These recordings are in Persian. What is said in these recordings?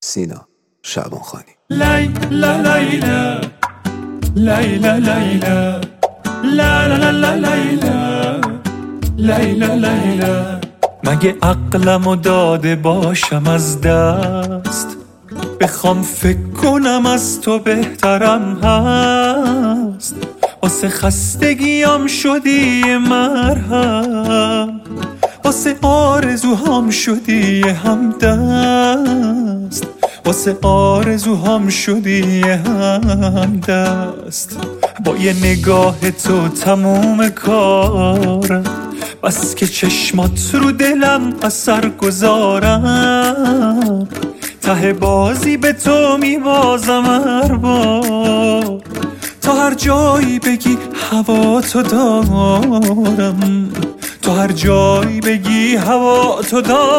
سینا شعبانخانی. لیلا لیلا لیلا لیلا لا لا لا لیلا لیلا لیلا. مگه عقلمو داده باشم از دست، بخوام فکر کنم از تو بهترم هست. واسه خستگیام شدی مرهم، واسه آرزوهام شدی همدست، واسه آرزوهام شدی همدست. با یه نگاه تو تموم کارم، بس که چشمات رو دلم اثر گذارم. ته بازی به تو میبازم هر بار، تا هر جایی بگی هوا تو دارم، تا هر جایی بگی هوا تو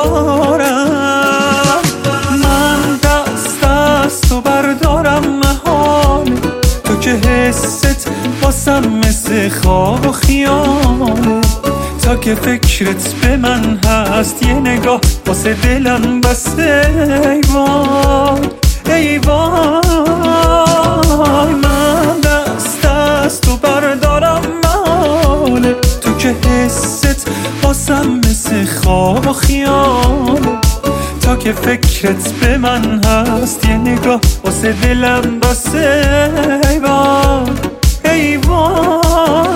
دارم. من دست از تو بردارم محاله، تو که حست واسم مثل خواب و خیاله. تا که فکرت به من هست یه نگاه واسه دلم بسته. ای وای ای وای، من دست از تو بردارم محاله، تو که حست واسم مثل خواب و خیاله. تا که فکرت به من هست یه نگاه واسه دلم بسته. ای وای ای وای.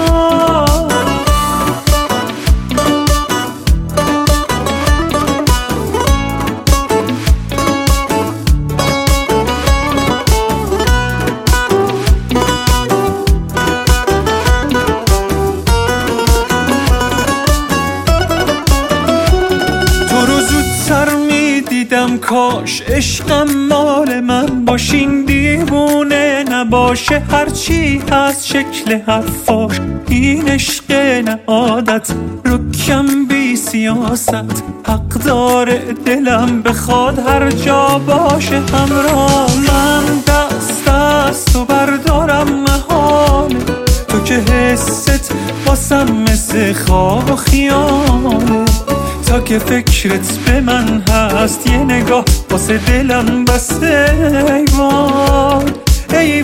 دیدم کاش عشقم مال من باشین، دیوونه نباشه هرچی هست شکل حرفاش. این عشق نه عادت رکم بی سیاست، حق داره دلم بخواد هر جا باشه همراه. من دست از تو بردارم محاله، تو که حست واسم مثل خواب و خیاله. تا که فکرت به من هست یه نگاه واسه دلم بسته. ای وای ای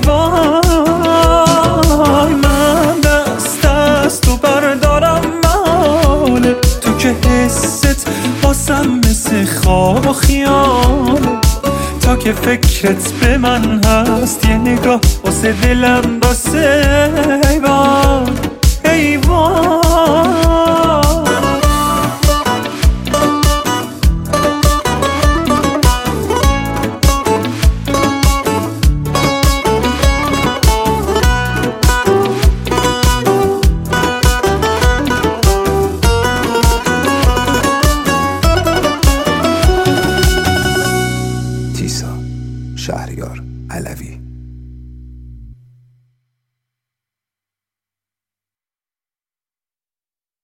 وای، من دست از تو بردارم محاله، تو که حست واسم مثل خواب و خیاله. تا که فکرت به من هست یه نگاه واسه دلم بسته. ای وای ای وای.